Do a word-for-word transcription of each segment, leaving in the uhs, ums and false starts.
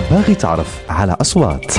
باغي تعرف على أصوات.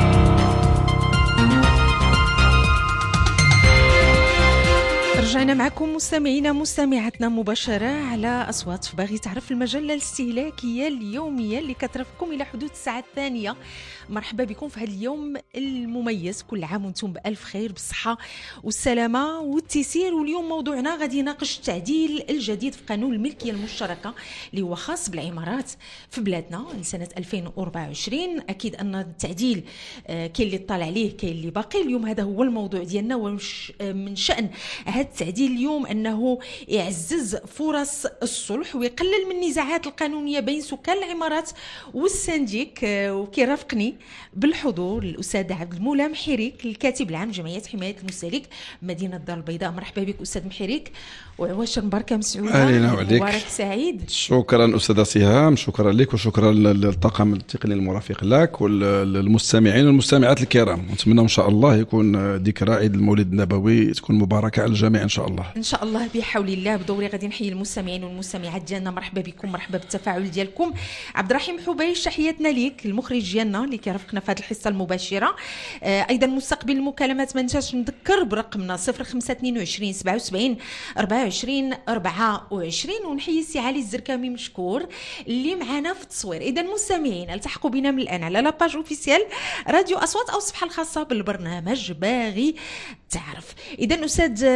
رجعنا معكم مستمعينا مستمعاتنا مباشرة على أصوات في باغي تعرف، المجلة الاستهلاكية اليومية اللي كترافقكم إلى حدود الساعة الثانية. مرحبا بكم في هذا اليوم المميز، كل عام وانتم بألف خير بالصحة والسلامة والتيسير. واليوم موضوعنا غادي يناقش التعديل الجديد في قانون الملكية المشتركة اللي هو خاص بالعمارات في بلادنا لسنة ألفين وأربعة وعشرين. أكيد أن التعديل آه كاين اللي طالع عليه كاين اللي باقي. اليوم هذا هو الموضوع ديالنا، ومش آه من شأن هذا التعديل اليوم أنه يعزز فرص الصلح ويقلل من النزاعات القانونية بين سكان العمارات والسنديك. آه وكيرافقني بالحضور الأستاذ عبد المولى محيريك، الكاتب العام جمعية حماية المستهلك مدينة الدار البيضاء. مرحبا بك أستاذ محيريك، وعواشر مباركة مسعودة. أهلا وعليك، مبارك سعيد. شكرا أستاذة سهام، شكرا لك وشكرا للطاقم التقني المرافق لك والمستمعين والمستمعات الكرام. نتمنى إن شاء الله يكون ذكرى عيد المولد النبوي تكون مباركة على الجميع إن شاء الله. إن شاء الله بحول الله. بدوري غادي نحيي المستمعين والمستمعات ديالنا. مرحبا بكم، مرحبا بالتفاعل ديالكم. عبد الرحيم حبيش تحياتنا ليك، المخرج ديالنا اللي كيرافقنا في هذه الحصة المباشرة. آه أيضا مستقبل المكالمات ما ننساش نذكر برقمنا صفر خمسة اثنين وعشرين سبعة وسبعين أربعة وعشرين أربعة وعشرين. ونحيي السي علي الزركامي مشكور اللي معنا في التصوير. إذا مستمعين التحقوا بنا من الآن على لاباج اوفيسيال راديو أصوات أو الصفحة الخاصة بالبرنامج باغي تعرف. إذا أستاذ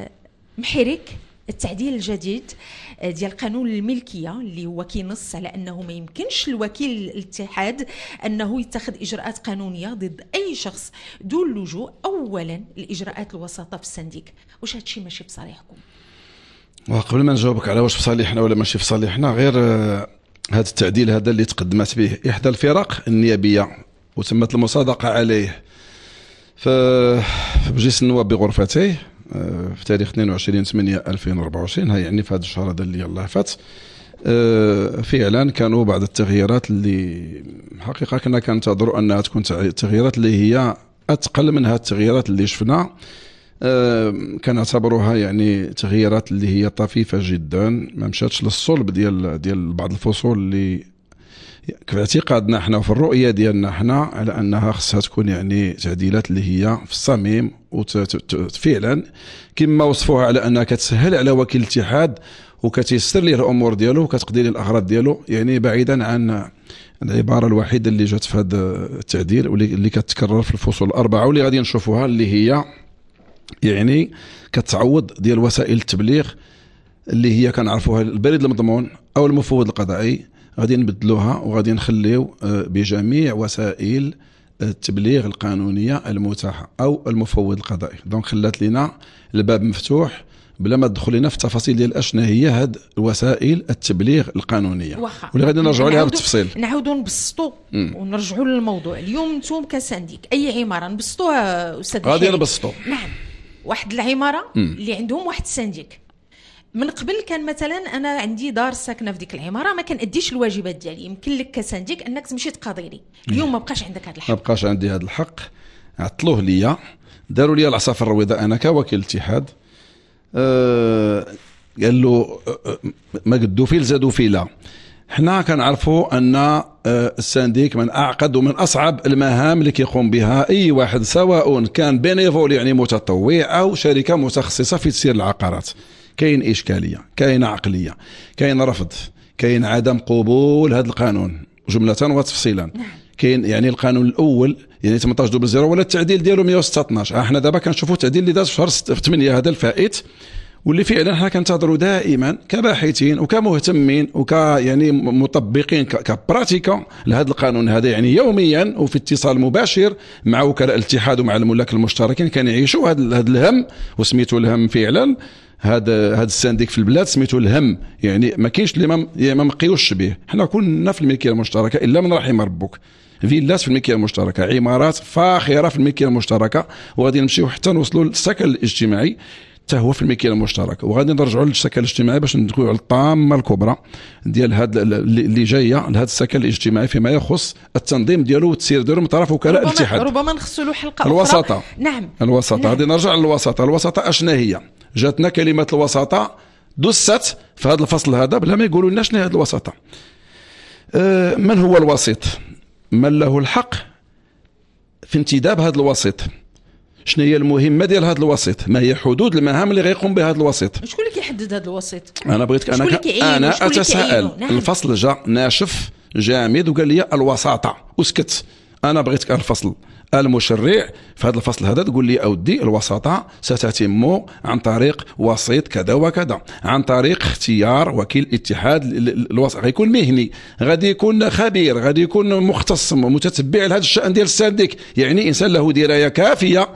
محيريك، التعديل الجديد ديال قانون الملكية اللي هو كينص على أنه ما يمكنش الوكيل الاتحاد أنه يتخذ إجراءات قانونية ضد أي شخص دون لجوء أولا الإجراءات الوساطة في السنديك. واش هادشي ماشي في صالحكم؟ وقبل ما نجاوبك على واش في صالحنا ولا ماشي في صالحنا، غير هذا التعديل هذا اللي تقدمت به إحدى الفرق النيابية وتمت المصادقة عليه في مجلس النواب بغرفتيه في تاريخ اثنين وعشرين ثمانية ألفين وأربعة وعشرين، هاي يعني في هذا الشهر هذا اللي الله فات. فعلا كانوا بعض التغييرات اللي حقيقة كنا كننتظروا أنها تكون تغييرات اللي هي أتقل من هذه التغييرات اللي شفنا. كنعتبروها يعني تغييرات اللي هي طفيفة جدا، ما مشاتش للصلب ديال ديال بعض الفصول اللي في اعتقادنا احنا وفي الرؤية ديالنا احنا على أنها خصها تكون يعني تعديلات اللي هي في الصميم وفعلا كما وصفوها على أنها كتسهل على وكيل الاتحاد وكتيسر ليه الأمور ديالو وكتقضي ليه الأغراض ديالو، يعني بعيدا عن العبارة الوحيدة اللي جات في هذا التعديل واللي اللي كتكرر في الفصول الأربعة واللي غادي نشوفوها، اللي هي يعني كتعوض ديال وسائل التبليغ اللي هي كنعرفوها البريد المضمون أو المفوض القضائي. غادي نبدلوها وغادي نخليو بجميع وسائل التبليغ القانونية المتاحة أو المفوض القضائي. دونك خلات لنا الباب مفتوح بلا ما تدخل لنا في التفاصيل ديال اشنا هي هاد وسائل التبليغ القانونية واللي غادي نرجعوا لها بالتفصيل. نعاودوا نبسطوا ونرجعوا للموضوع. اليوم نتوما كسنديك أي عمارة نبسطوها أستاذ محيريك؟ غادي نبسطوا. نعم، واحد العمارة مم. اللي عندهم واحد السنديك. من قبل كان مثلا انا عندي دار ساكنه في ديك العماره ما كناديش الواجبات ديالي، يمكن لك كسنديك انك تمشي تقاضي لي. اليوم ما بقاش عندك هذا الحق. ما بقاش عندي هذا الحق، عطلوه ليا، داروا لي العصافر الرويضه انا كوكيل الاتحاد. أه قال له أه ما قدوا فيل زادوا فيلا. حنا كنعرفوا ان السنديك من اعقد ومن اصعب المهام اللي كيقوم بها اي واحد، سواء كان بينيفول يعني متطوع او شركه متخصصه في تسيير العقارات. كاين إشكالية، كاين عقلية، كاين رفض، كاين عدم قبول هذا القانون جملة وتفصيلا. كاين يعني القانون الأول يعني ثمانية عشر دوبل زيرو ولا التعديل ديالو مئة وستة عشر. احنا دابا كنشوفوا التعديل اللي داز في شهر ثمانية هذا الفائت، واللي فعلا احنا كنتظروا دائما كباحثين وكمهتمين وك يعني مطبقين كبراتيكا لهذا القانون هذا، يعني يوميا وفي اتصال مباشر مع وكلاء الاتحاد ومع الملاك المشتركين كنعيشوا هذا هذا الهم، وسميتوا الهم فعلا. هذا هذا السنديك في البلاد سميتو الهم، يعني ما كاينش اللي ما ما مقيوش به. حنا كنا في الملكيه المشتركه الا من رحم ربك، فيلات في الملكيه المشتركه، عمارات فاخره في الملكيه المشتركه، وغادي نمشيو حتى نوصلوا للسكن الاجتماعي حتى هو في الملكيه المشتركه، وغادي نرجعوا للسكن الاجتماعي باش ندخلوا على الطامه الكبرى ديال هذا اللي جايه لهذا السكن الاجتماعي فيما يخص التنظيم ديالو والتسيير ديالو من طرف وكلاء الاتحاد. ربما نخصوا له حلقه الوساطه أخرى. نعم الوساطه غادي نعم. نرجع للوساطه. الوساطه اشنا هي؟ جاتنا كلمه الوساطه دست في هذا الفصل هذا بلا ما يقولوا لنا شنو هذه الوساطه. أه من هو الوسيط؟ من له الحق في انتداب هذا الوسيط. شنو هي المهمه ديال هذا الوسيط؟ ما هي حدود المهام اللي غيقوم بها هذا الوسيط؟ شكون اللي كيحدد هذا الوسيط؟ انا بغيتك انا ك... انا اتساءل. نعم. الفصل جا ناشف جامد وقال لي الوساطه وسكت. انا بغيتك الفصل المشرع في هذا الفصل هذا تقول لي اودي الوساطه ستتم عن طريق وسيط كذا وكذا، عن طريق اختيار وكيل اتحاد الوسط، غيكون مهني، غادي يكون خبير، غادي يكون مختص متتبع لهذا الشان ديال السانديك، يعني انسان له درايه كافيه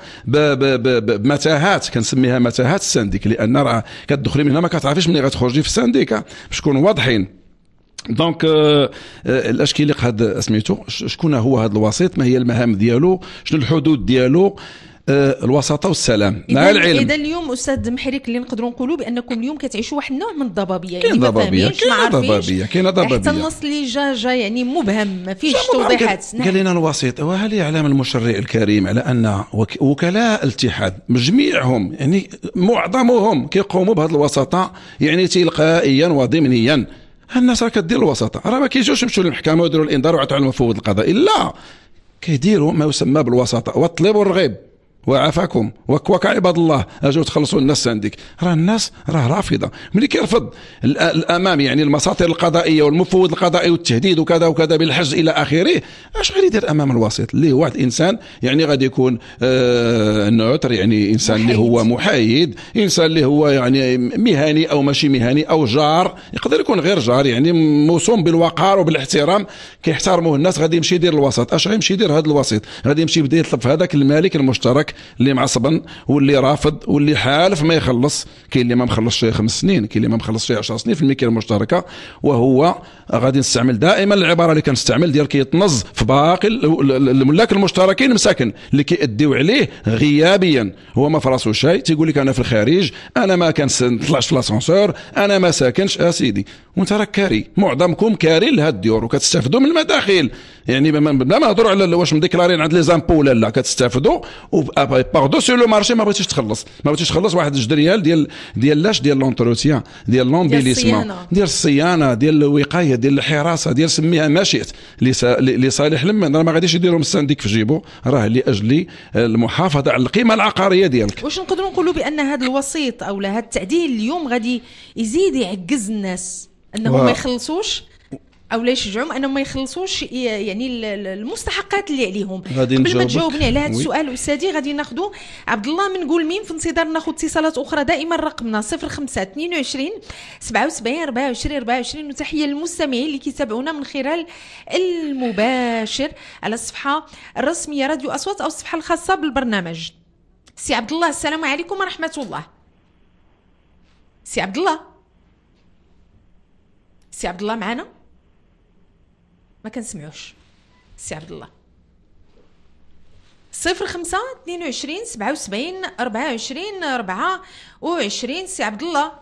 بمتاهات، كنسميها متاهات السانديك، لان راه كتدخلي من هنا ما كتعرفيش منين غتخرجي في السانديك باش تكونوا واضحين. دونك الاش كيليق هذا سميتو شكون هو هذا الوسيط، ما هي المهام ديالو، شنو الحدود ديالو، الوساطه والسلام مع العلم. اذا اليوم استاذ محرك اللي نقدروا نقولوا بانكم اليوم كتعيشوا واحد النوع من الضبابيه، يعني ما فاهمينش كاينه ضبابيه كاينه ضبابيه حتى النص اللي جا جا يعني مبهم ما فيهش توضيحات. قال لنا الوسيط، وهل يعلم المشرع الكريم على ان وكلاء الاتحاد جميعهم يعني معظمهم كيقوموا بهذه الوساطه يعني تلقائيا وضمنيا؟ الناس راه كدير الوساطه، راه ما كيجيوش يمشيو للمحكمه ويديروا الانذار ويعطوا على المفوض القضائي، لا كيديروا ما يسمى بالوساطه والطلب والرغيب وعافاكم وكوك عباد الله اجوا تخلصوا الناس عندك. راه الناس راه رافضه، ملي كيرفض الامام يعني المساطر القضائيه والمفوض القضائي والتهديد وكذا وكذا بالحجز الى اخره، اش غادي يدير امام الوسيط اللي هو واحد الانسان يعني غادي يكون آه نوتر، يعني انسان اللي هو محايد، انسان اللي هو يعني مهني او ماشي مهني او جار، يقدر يكون غير جار يعني موصوم بالوقار وبالاحترام كيحترموه الناس، غادي يمشي يدير الوسط. اش غيمشي يدير هذا الوسيط؟ غادي يمشي يبدا يطلب في هذاك المالك المشترك اللي معصبا واللي رافض واللي حالف ما يخلص، كاين اللي ما مخلصش خمس سنين، كاين اللي ما مخلصش عشر سنين في الملكيه المشتركه، وهو غادي نستعمل دائما العباره اللي كنستعمل ديال كيتنظ في باقي الملاك المشتركين مساكن اللي كيأديو عليه غيابيا، هو ما فراسو شيء، تيقول لك انا في الخارج، انا ما كنطلعش في لاسانسور، انا ما ساكنش اسيدي، وانت راك كاري، معظمكم كاري لهاد الديور وكتستافدوا من المداخيل، يعني بلا ما نهضروا على واش مديكلارين عند لي زامبو ولا لا، كتستافدوا باغ سو لو مارشي ما بغيتيش تخلص، ما بغيتيش تخلص واحد جوج ريال ديال ديال لاش ديال لونتروتيان ديال لومبيليسمون ديال الصيانه ديال الوقايه ديال الحراسه ديال سميها ما شئت لصالح لمن، راه ما غاديش يديروا من السانديك في جيبو، راه لاجل المحافظه على القيمه العقاريه ديالك. واش نقدروا نقولوا بان هذا الوسيط او هذا التعديل اليوم غادي يزيد يعجز الناس انهم و... ما يخلصوش او لا يشجعهم انهم ما يخلصوش يعني المستحقات اللي عليهم؟ قبل ما تجاوبني على هذا السؤال استاذي غادي ناخذوا عبد الله من قول مين، في انتظار ناخذ اتصالات اخرى. دائما رقمنا صفر خمسة اثنين وعشرين سبعة وسبعين أربعة وعشرين أربعة وعشرين. وتحيه للمستمعين اللي كيتابعونا من خلال المباشر على الصفحه الرسميه راديو اصوات او الصفحه الخاصه بالبرنامج. سي عبد الله السلام عليكم ورحمه الله. سي عبد الله، سي عبد الله معنا؟ ما كنسمعوش سي عبد الله. صفر خمسة اثنين وعشرين سبعة وسبعين أربعة وعشرين أربعة وعشرين. سي عبد الله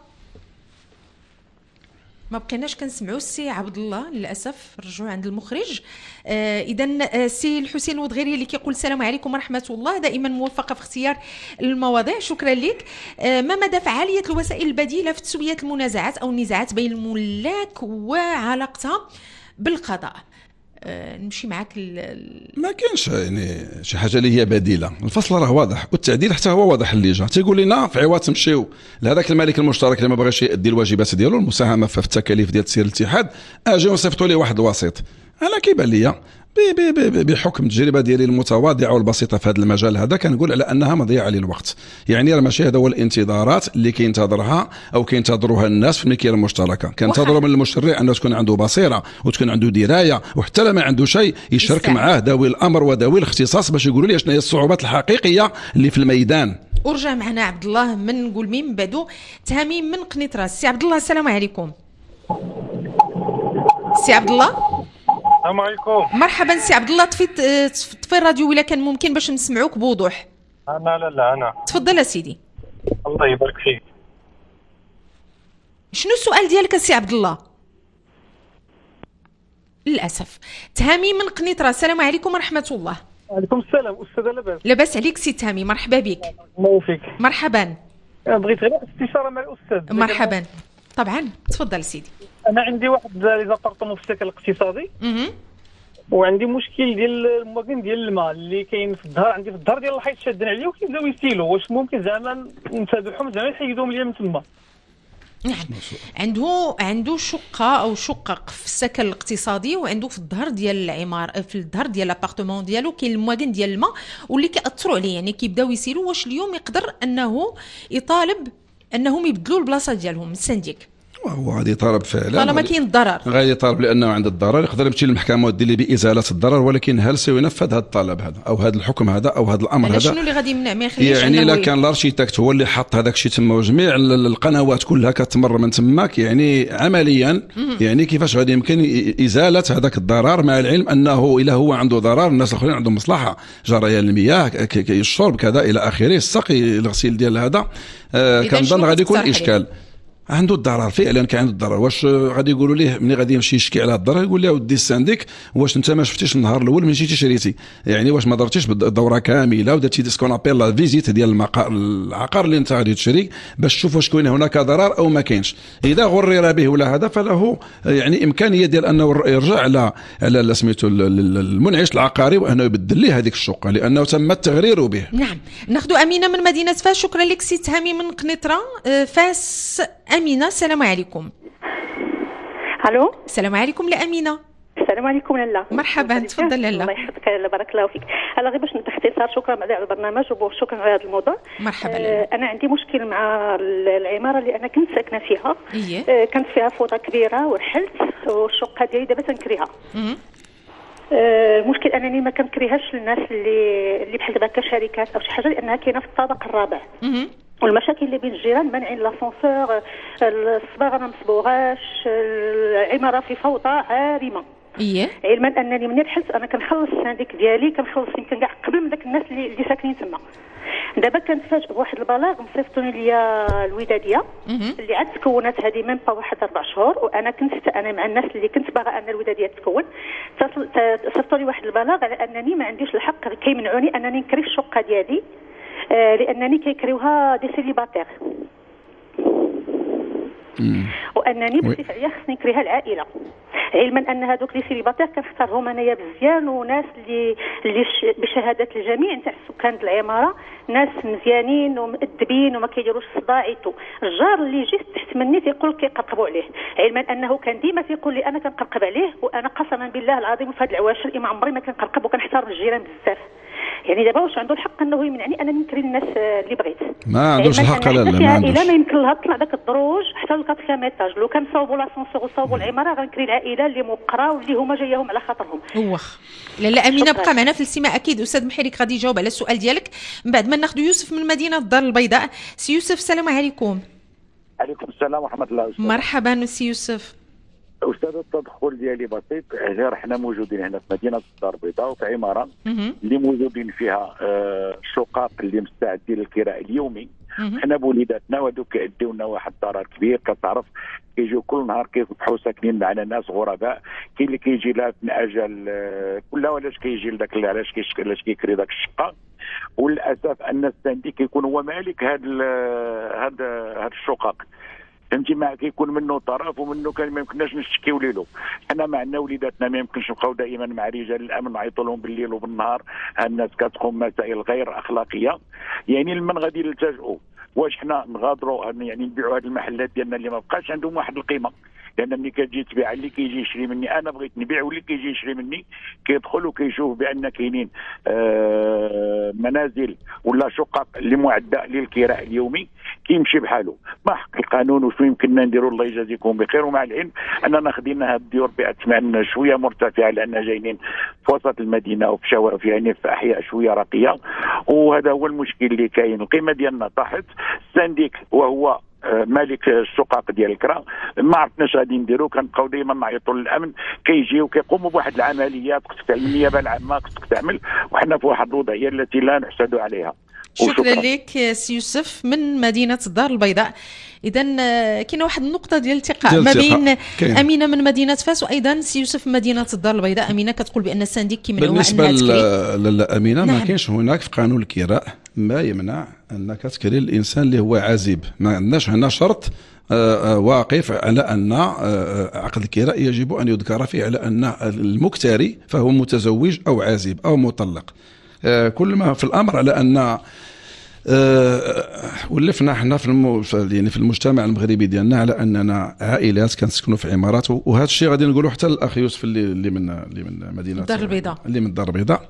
ما بقيناش كنسمعوا السي عبد الله للاسف، رجعوا عند المخرج. آه اذا آه سي الحسين الودغيري اللي كيقول السلام عليكم ورحمه الله، دائما موفقه في اختيار المواضيع، شكرا لك. آه ما مدى فعاليه الوسائل البديله في تسويه المنازعات او النزاعات بين الملاك وعلاقتها بالقضاء؟ أه نمشي معك ما كاينش يعني شي حاجه اللي هي بديله، الفصل راه واضح والتعديل حتى هو واضح، اللي جا تيقول لنا في عوض تمشيو لهذاك الملك المشترك اللي ما بغاش يؤدي الواجبات ديالو المساهمه في التكاليف ديال تسيير الاتحاد، اجي وصيفطوا لي واحد الوسيط. انا كيبان ليا بحكم التجربه ديالي المتواضعه والبسيطه في هذا المجال هذا كنقول على انها مضيعه للوقت، يعني راه ماشي هذا هو الانتظارات اللي كينتظرها او كينتظروها الناس في الملكيه المشتركه، كنتظروا من المشرع انه تكون عنده بصيره وتكون عنده درايه، وحتى لما عنده شيء يشارك معاه ذوي الامر وذوي الاختصاص باش يقولوا لي شنو هي الصعوبات الحقيقيه اللي في الميدان. ورجع معنا عبد الله من نقول مين بعدو تهاميم من قنيطراس. سي عبد الله السلام عليكم. سي عبد الله السلام عليكم. مرحبا سي عبد الله، طفي طفي الراديو ولا كان ممكن باش نسمعوك بوضوح. انا لا لا انا تفضل يا سيدي. الله يبارك فيك. شنو السؤال ديالك سي عبد الله؟ للاسف. تهامي من قنيطره، السلام عليكم ورحمه الله. وعليكم السلام. استاذه لاباس؟ لاباس عليك سي تهامي، مرحبا بك. الله يوفقك. مرحبا. بغيت غير استشاره مع الاستاذ. مرحبا طبعا تفضل سيدي. انا عندي واحد لي زابارتمون في السكن الاقتصادي. اها وعندي مشكل ديال المواطن ديال الماء اللي كاين في الظهر عندي في الظهر ديال الحيط شادين عليه وكيبداو يسيلوا. واش ممكن زعما نتابعهم زعما يحيدوهم ليا من تما؟ نعم، عنده عنده شقه او شقق في السكن الاقتصادي، وعنده في الظهر ديال العماره، في الظهر ديال لابارتمون ديالو كاين المواطن ديال الماء واللي كيأثروا عليه، يعني كيبداو يسيروا. واش اليوم يقدر انه يطالب انهم يبدلوا البلاصه ديالهم السنديك؟ هو غادي يطالب فعلا طالما كاين الضرر، غادي يطالب لانه عند الضرر، يقدر يمشي للمحكمه ودير لي بازاله الضرر، ولكن هل سينفذ هذا الطلب هذا او هذا الحكم هذا او هذا الامر هذا؟ شنو اللي غادي يمنع ما يخليش؟ يعني الا كان الارشيتكت هو اللي حط هذاك الشيء تما وجميع القنوات كلها كتمر من تماك، يعني عمليا يعني كيفاش غادي يمكن ازاله هذاك الضرر، مع العلم انه الا هو عنده ضرر الناس الاخرين عندهم مصلحه، جريان المياه، الشرب كذا الى اخره، السقي، الغسيل ديال هذا. آه كنظن غادي يكون اشكال. عنده الضرر فعلا، كان عنده الضرر. واش غادي يقولوا ليه ملي غادي يمشي يشكي على الضرر يقول له ودي السانديك واش انت ما شفتيش النهار الاول من مشيتي شريتي؟ يعني واش ما درتيش بالدوره كامله ودرتي ديسكون ابيل لا فيزيت ديال المقر العقار اللي انت غادي تشري باش تشوف واش كاين هناك ضرر او ما كاينش؟ اذا غرر به ولا هذا فله يعني امكانيه ديال انه يرجع على على سميتو المنعش العقاري وانه يبدل ليه هذيك الشقه لانه تم التغرير به. نعم، ناخذ امينه من مدينه فاس. شكرا لك سي تهامي من قنيطره فاس. امينه السلام عليكم. الو السلام عليكم لامينه. السلام عليكم لاله. مرحبا، تفضل لاله. الله يحفظك لاله، بارك الله فيك. هلا غير باش باختصار، شكرا على البرنامج وشكرا على هذا الموضوع. مرحبا. آه انا عندي مشكل مع العماره اللي انا كنت ساكنه فيها. إيه؟ آه كانت فيها فوطه كبيره ورحلت والشقه ديالي دابا تنكريها. آه المشكل انني ما كنكريهاش للناس اللي اللي بحال دابا كشركات او شي حاجه، لانها كاينه في الطابق الرابع. والمشاكل اللي بين الجيران مانعين لاسانسور، الصباغه ما مصبوغاش، العماره في فوضى عارمه. اييه، علما انني من الحلت انا كنخلص السانديك ديالي، كنخلص يمكن كاع قبل من داك الناس اللي, اللي ساكنين تما. دابا كنتفاجئ بواحد البلاغ مصيفطوني ليا الوداديه اللي عاد تكونت هذه من با واحد اربع شهور، وانا كنت انا مع الناس اللي كنت باغا ان الوداديه تتكون. صيفطوا لي واحد البلاغ على انني ما عنديش الحق، كيمنعوني انني نكري الشقه ديالي آه لانني كيكريوها دي سيليباتير، وانني بصفه عليا خصني نكريها العائله، علما ان هذوك لي سيليباتير كنختارهم انايا بزيان، وناس اللي اللي بشهاده الجميع نتاع السكان د العماره، ناس مزيانين ومؤدبين وما كيديروش صداعيتو. الجار اللي جيت تحت مني تيقول كيقرقبوا عليه، علما انه كان ديما تيقول لي انا كنقرقب عليه، وانا قسما بالله العظيم في هذه العواشر ما عمري ما كنقرقب وكنحترم الجيران بزاف. يعني دابا واش عنده الحق انه يمنعني انني نكري الناس اللي بغيت؟ ما عندوش الحق. لا لا، ما عندوش. العائله ما يمكن لها تطلع داك الدروج حتى للكاتخيام ايطاج. لو كان صاوبوا لاسونسور وصاوبوا العماره غنكري العائله اللي موقره واللي هما جايهم على خاطرهم. واخ لا لا امينه بقى معنا في الاستماع اكيد. استاذ محيرك غادي يجاوب على السؤال ديالك من بعد ما ناخذ يوسف من مدينه الدار البيضاء. سي يوسف السلام عليكم. عليكم السلام ورحمه الله. مرحبا سي يوسف. استاذ التدخل ديالي بسيط، غير حنا موجودين هنا في مدينه الدار البيضاء وفي عماره اللي موجودين فيها آه شقق اللي مستعدين للكراء اليومي. حنا بوليداتنا وهذوك كيديو لنا واحد الضرر كبير، كتعرف كيجيو كل نهار كيصبحوا ساكنين معنا ناس غرباء، كاين اللي كيجي لها من اجل آه كلها ولاش كيجي لذاك علاش علاش كيكري ذاك الشقه. وللاسف ان الساندي كيكون هو مالك هاد هاد هاد الشقق، فهمتي، ما كيكون منه طرف ومنه كان ما يمكنناش نشكيو له. حنا معنا وليداتنا ما يمكنش نبقاو دائما مع رجال الامن نعيطوا لهم بالليل وبالنهار، الناس كتقوم مسائل غير اخلاقيه. يعني لمن غادي نلتجؤوا؟ واش حنا نغادروا يعني نبيعوا هذه المحلات ديالنا اللي ما بقاش عندهم واحد القيمه؟ لان ملي كتجي تبيع اللي كيجي يشري مني، انا بغيت نبيع واللي كيجي يشري مني كيدخل وكيشوف بان كاينين آه منازل ولا شقق اللي معده للكراء اليومي كيمشي بحاله. ما حق القانون وشنو يمكننا نديروا؟ الله يجازيكم بخير. ومع العلم اننا خدينا هذه الديور باثمان شويه مرتفعه لان جايين في وسط المدينه وفي شوارع يعني في احياء شويه راقيه، وهذا هو المشكل اللي كاين. القيمه ديالنا طاحت. السنديك وهو مالك الشقق ديال الكرا ما عرفناش غادي نديرو، كنبقاو دائما نعيطوا للامن، كيجيو كيقوموا بواحد العمليات خصك تعمل النيابه العامه خصك تعمل، وحنا في واحد الوضعيه التي لا نحسد عليها. شكرا لك سي يوسف من مدينه الدار البيضاء. اذا كاينه واحد النقطه ديال الالتقاء ما بين كين. امينه من مدينه فاس وايضا سي يوسف من مدينه الدار البيضاء. امينه كتقول بان السنديك كيمنعوا بالنسبه لامينه نعم. ما كاينش هناك في قانون الكراء ما يمنع انك تكري الانسان اللي هو عازب. ما عندناش هنا شرط واقف على أن عقد الكراء يجب أن يذكر فيه على أن المكتري فهو متزوج أو عازب أو مطلق. كل ما في الأمر على أن ولفنا احنا في الم... يعني في المجتمع المغربي ديالنا على اننا عائلات كنسكنوا في عمارات، وهذا الشيء غادي نقولوا حتى الاخ يوسف اللي اللي من اللي من مدينه الدار البيضاء اللي من الدار البيضاء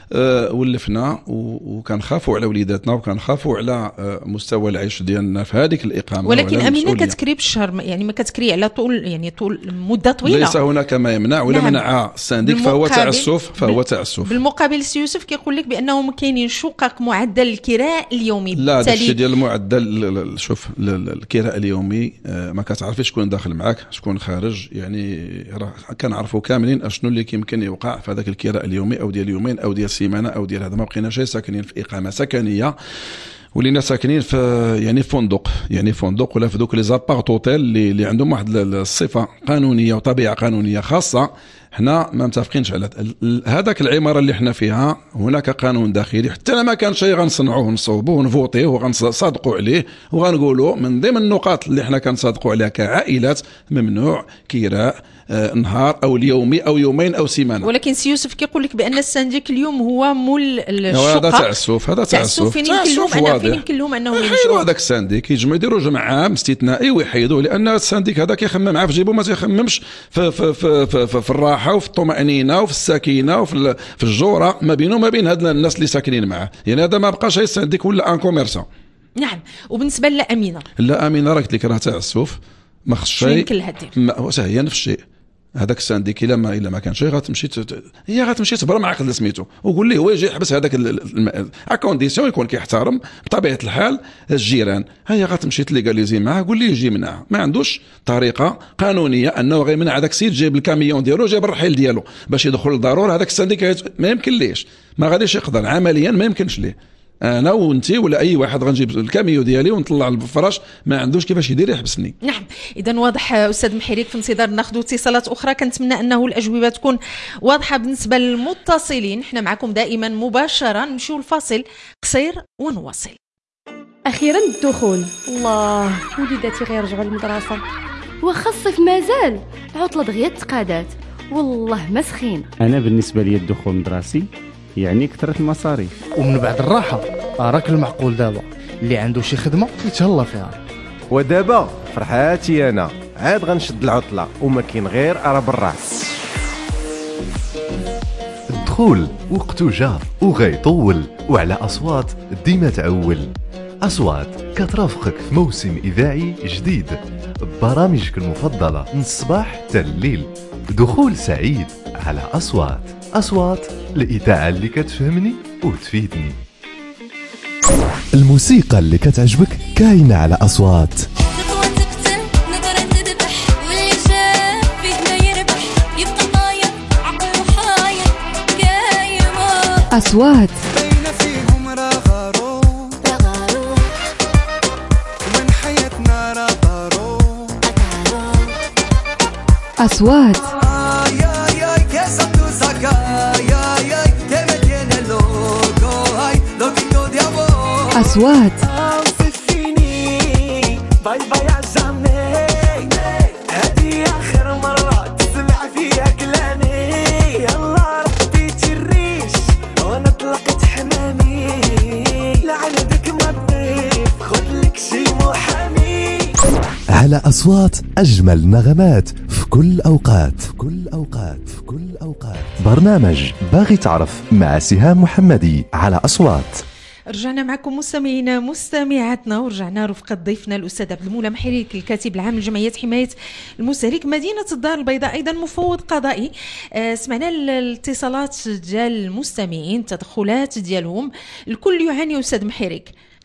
أه ولفنا وكنخافوا على وليداتنا وكنخافوا على مستوى العيش ديالنا في هذيك الاقامه. ولكن امينه كتكري بالشهر، يعني ما كتكري على طول يعني طول مده طويله. ليس هناك ما يمنع ولا نعم. منع السنديك فهو تعسف فهو بال... تعسف. بالمقابل سي يوسف كيقول لك بانه كاينين شقق معدل الكراء اليومي. لا داكشي ديال المعدل، شوف الكراء اليومي ما كتعرفيش شكون داخل معاك شكون خارج، يعني راه كنعرفوا كاملين اشنو اللي يمكن يوقع في هذاك الكراء اليومي او ديال يومين او ديال سيمانه او ديال هذا. ما بقيناش ساكنين في اقامه سكنيه، ولينا ساكنين في يعني فندق يعني فندق ولا في دوك لي زابارت اوتيل اللي, اللي عندهم واحد الصفه قانونيه وطبيعه قانونيه خاصه. حنا ما متفقينش على هذاك العماره اللي حنا فيها. هناك قانون داخلي حتى ما كان شيء غنصنعوه ونصوبوه ونفوتيه وغنصادقوا عليه وغنقولوا من ضمن النقاط اللي حنا كنصادقوا عليها كعائلات ممنوع كراء آه نهار او اليومي او يومين او سيمانه. ولكن سي يوسف كيقول لك بان السنديك اليوم هو مول الشقق. هذا تعسف هذا تعسف فين يمكن لهم انهم يحيدوا هذاك السنديك، يجمعوا يديروا جمع عام استثنائي ويحيدوه، لان السنديك هذا كيخمم معاه في جيبه ما تيخممش في في في, في, في, في الراحه وفي الطمأنينه وفي السكينه وفي في الجوره ما بينه وما بين هاد الناس اللي ساكنين معاه. يعني هذا ما بقاش هي السنديك ولا ان كوميرسا. نعم. وبالنسبه لامينه لا امينه راه قلت لك راه تعسف ما خصش شيء يمكن لها دير هي نفس الشيء. هذاك السانديك الا ما الا ما كان شيء غتمشي ت... هي غتمشي تبرا مع عقد سميتو وقول ليه هو يجي يحبس هذاك الكونديسيون يكون كيحترم بطبيعه الحال الجيران. هي غتمشي تليغاليزي معاه قول ليه يجي منها. ما عندوش طريقه قانونيه انه غيمنع هذاك السيد جايب الكاميون ديالو جايب الرحيل ديالو باش يدخل للضرور. هذاك السانديك ما يمكن ليش، ما غاديش يقدر عمليا، ما يمكنش ليه. انا وانتي ولا اي واحد غنجيب الكاميو ديالي ونطلع الفراش ما عندوش كيفاش يدير يحبسني. نعم. اذا واضح استاذ محيريك، في انتظار ناخذ اتصالات اخرى. كنتمنى انه الاجوبه تكون واضحه بالنسبه للمتصلين. احنا معكم دائما مباشره. نمشيو الفاصل قصير ونواصل. اخيرا الدخول. الله وليداتي غيرجعوا للمدرسه، واخا الصيف مازال عطله دغيا تقادات والله ما سخين. انا بالنسبه لي الدخول مدرسي يعني كثرة المصاريف، ومن بعد الراحة راك المعقول دابا اللي عنده شي خدمة يتهلا فيها. ودابا فرحاتي انا عاد غنشد العطلة وما كاين غير ارب الراس. الدخول وقتو جا وغيطول وعلى اصوات ديما تعول. اصوات كترافقك في موسم اذاعي جديد ببرامجك المفضلة من الصباح حتى الليل. دخول سعيد على اصوات. أصوات الإذاعة اللي كتفهمني وتفيدني. الموسيقى اللي كتعجبك كاينة على أصوات. أصوات أصوات أصوات باي باي عزامي هذه آخر مرة تسمع فيها كلامي. يلا رحتي تريش وانا طلقت حمامي لعندك ما تضيف خذلك شي محامي. على أصوات أجمل نغمات في كل أوقات في كل أوقات في كل أوقات. برنامج باغي تعرف مع سهام محمدي على أصوات. رجعنا معكم مستمعينا مستمعاتنا، ورجعنا رفقة ضيفنا الأستاذ عبد المولى محيريك الكاتب العام لجمعية حماية المستهلك مدينة الدار البيضاء، أيضا مفوض قضائي. آه سمعنا الاتصالات ديال المستمعين، التدخلات ديالهم، الكل يعاني أستاذ محيريك.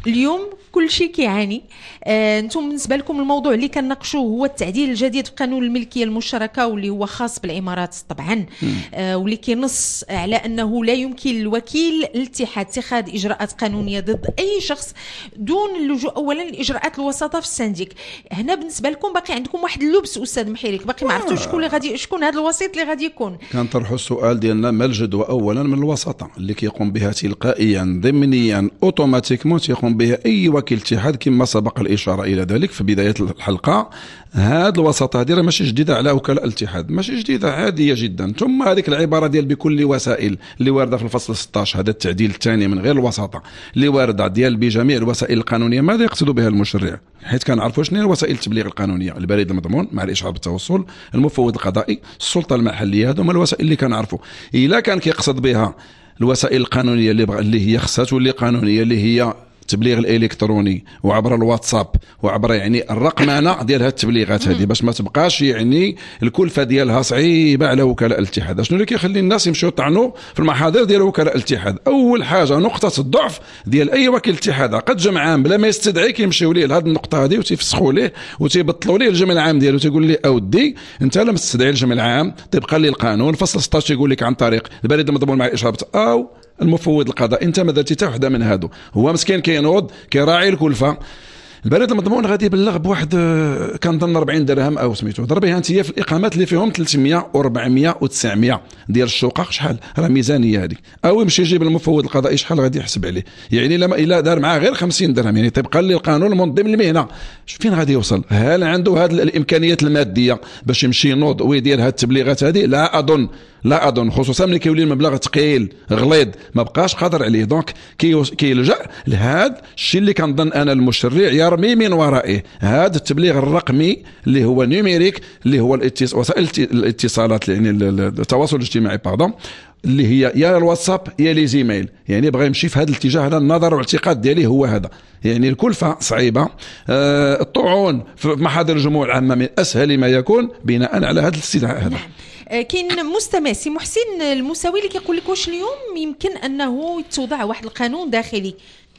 اليوم كل شيء كيعاني. آه، انتم بالنسبه لكم الموضوع اللي كنناقشوه هو التعديل الجديد في قانون الملكيه المشتركه واللي هو خاص بالامارات طبعا، آه، واللي كينص على انه لا يمكن للوكيل الاتحاد اتخاذ اجراءات قانونيه ضد اي شخص دون اللجوء اولا لاجراءات الوساطه في السنديك. هنا بالنسبه لكم باقي عندكم واحد اللبس استاذ محيرك، باقي ما عرفتوش شكون اللي غادي شكون هذا الوسيط اللي غادي يكون. كنطرحوا السؤال ديالنا ما الجدوى اولا من الوساطه اللي كيقوم بها تلقائيا ضمنيا اوتوماتيكمون تيقوم بها اي وكيل اتحاد كما سبق الاشاره الى ذلك في بدايه الحلقه. هذه الوساطه هذه ماشي جديده على وكلاء الاتحاد، ماشي جديده، عاديه جدا. ثم هذيك العباره ديال بكل وسائل اللي وارده في الفصل ستة عشر، هذا التعديل الثاني من غير الوساطه اللي وارده ديال بجميع الوسائل القانونيه. ماذا يقصد بها المشرع؟ حيت كنعرفوا شنو هي وسائل التبليغ القانونيه: البريد المضمون مع الاشعار بالتوصل، المفوض القضائي، السلطه المحليه. هذو هما الوسائل اللي كنعرفوا. الا كان كيقصد بها الوسائل القانونيه اللي بغ... اللي هي خصها تولي قانونيه، اللي هي التبليغ الالكتروني وعبر الواتساب وعبر يعني الرقمنه ديال هذه التبليغات هذه، باش ما تبقاش يعني الكلفه ديالها صعيبه على وكلاء الاتحاد. شنو اللي كيخلي الناس يمشيو يطعنوا في المحاضر ديال وكلاء الاتحاد؟ اول حاجه نقطه الضعف ديال اي وكيل اتحاد عقد جمع عام بلا ما يستدعي كيمشيو ليه لهذه النقطه هذه وتيفسخوا ليه وتيبطلوا ليه الجمع العام ديالو. تيقول لي اودي انت لما تستدعي الجمع العام تبقى لي القانون فصل ستة عشر يقول لك عن طريق البريد المضمون مع الاشاره او المفوض القضاء. انت ما درتي حتى وحده من هادو، هو مسكين كينوض كيراعي الكلفه. البريد المضمون غادي يبلغ بواحد كنظن أربعين درهم او سميتو، ضربيها انت في الاقامات اللي فيهم ثلاثمية و400 و900 ديال الشقق، شحال راه ميزانيه هذيك. او يمشي يجيب المفوض القضائي شحال غادي يحسب عليه، يعني لما الا دار معاه غير خمسين درهم يعني تبقى لي القانون المنظم للمهنه. فين غادي يوصل؟ هل عنده هذه الامكانيات الماديه باش يمشي ينوض ويدير هذه التبليغات هذه؟ لا اظن لا اظن، خصوصا ملي كيولي المبلغ ثقيل غليظ ما بقاش قادر عليه. دونك كيلجا لهذا الشيء اللي كنظن انا المشرع يرمي من ورائه، هذا التبليغ الرقمي اللي هو نيميريك، اللي هو وسائل الاتصالات يعني التواصل الاجتماعي باردون، اللي هي يا الواتساب يا لي زيميل. يعني بغى يمشي في هذا الاتجاه. هذا النظر والاعتقاد ديالي هو هذا. يعني الكلفه صعيبه. آه الطعون في محاضر الجموع العامه من اسهل ما يكون بناء على هذا الاستدعاء هذا. نعم. كاين مستمع سي محسن المساوي اللي كيقول لك واش اليوم يمكن انه يتوضع واحد القانون داخلي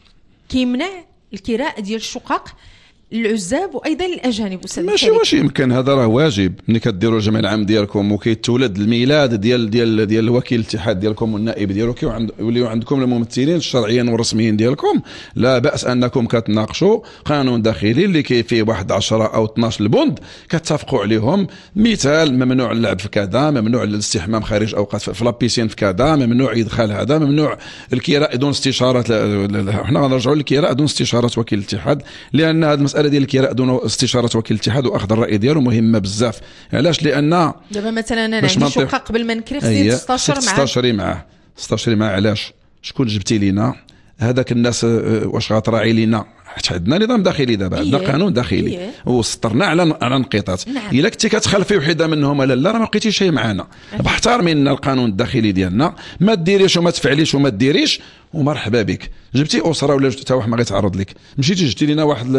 كيمنع الكراء ديال الشقق العزاب وايضا الاجانب؟ ماشي واش يمكن، هذا راه واجب. ملي كديروا الجمع العام ديالكم وكيتولد الميلاد ديال ديال ديال وكيل الاتحاد ديالكم والنائب ديالو كيوليو عندكم الممثلين الشرعيين والرسميين ديالكم، لا باس انكم كتناقشوا قانون داخلي اللي كاين فيه واحد عشرة او اثناش البند كتفقوا عليهم. مثال: ممنوع اللعب في كذا، ممنوع الاستحمام خارج اوقات في لابيسين في كذا، ممنوع ادخال هذا، ممنوع الكراء دون استشاره. حنا غنرجعوا للكراء دون استشاره وكيل الاتحاد، لان هذه المساله ديال الكراء دون استشاره وكيل الاتحاد واخذ الراي ديالو مهمه بزاف. علاش؟ لان دابا مثلا انا عندي شقه قبل ما نكري خصني ستاشر معاه ستاشر معاه ستاشر معاه. علاش؟ شكون جبتي لينا هذاك الناس؟ واش غتراعي لينا؟ حيت عندنا نظام داخلي دابا، عندنا قانون داخلي وسطرنا على على نقيطات. نعم. الا كنتي كتخالفي وحده منهم لا لا راه ما بقيتي شي معنا. باحترامي لنا القانون الداخلي ديالنا، ما ديريش وما تفعليش وما ديريش ومرحبا بك. جبتي اسره ولا حتى واحد ما غيتعرض لك، مشيتي جبتي لنا واحد